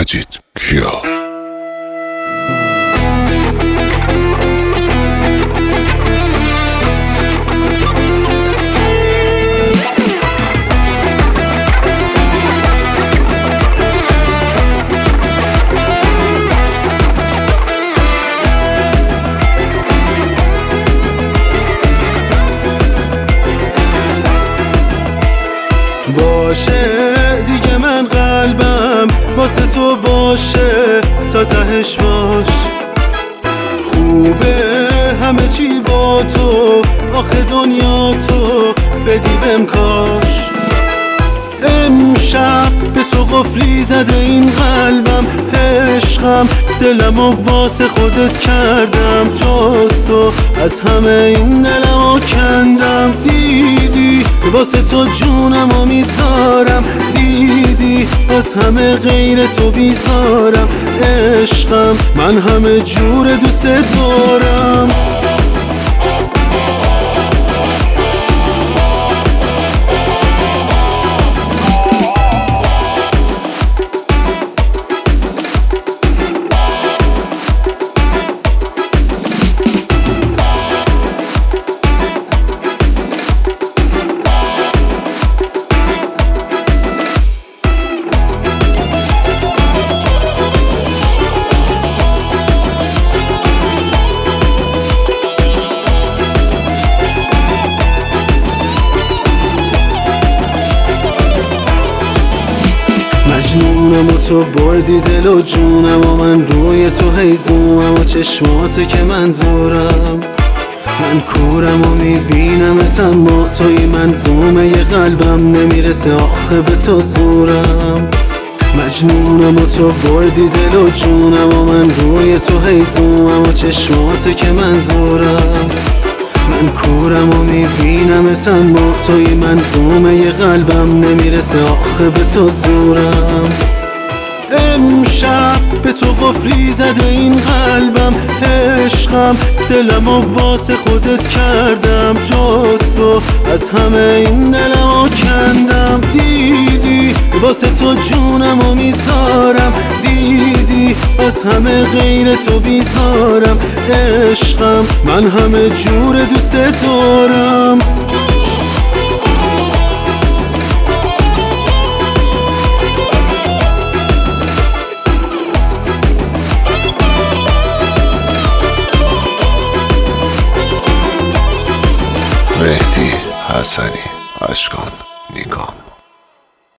مجید کیا. باشه دیگه من قلبم واسه تو باشه تا تهش باش. خوبه همه چی با تو، آخه دنیا تو بدی بهم کاش. امشب به تو قفلی زده این قلبم، عشقم دلمو واسه خودت کردم، جز تو از همه این دلمو کندم. دیدی واسه تو جونمو میذارم، دیدی از همه غیر تو بیزارم. عشقم من همه جور دوست دارم. مجنونم و تو بردی دل و جونم و من روی تو هیزومم و چشماته که منظورم. من کورم و میبینمت اما توی منظومه ی قلبم، نمیرسه آخه به تو زورم. مجنونم و تو بردی دل و جونم و من روی تو هیزومم و چشماته که منظورم. من کورم و میبینمت اما توی منظومه ی قلبم، نمیرسه آخه به تو زورم. امشب به تو قفلی زده این قلبم، عشقم دلمو واسه خودت کردم، جز تو از همه این دلمو کندم. دیدی واسه تو جونمو میذارم، دیدی از همه غیر تو بیزارم. عشقم من همه جور دوست دارم. مهدی حسنی اشکان.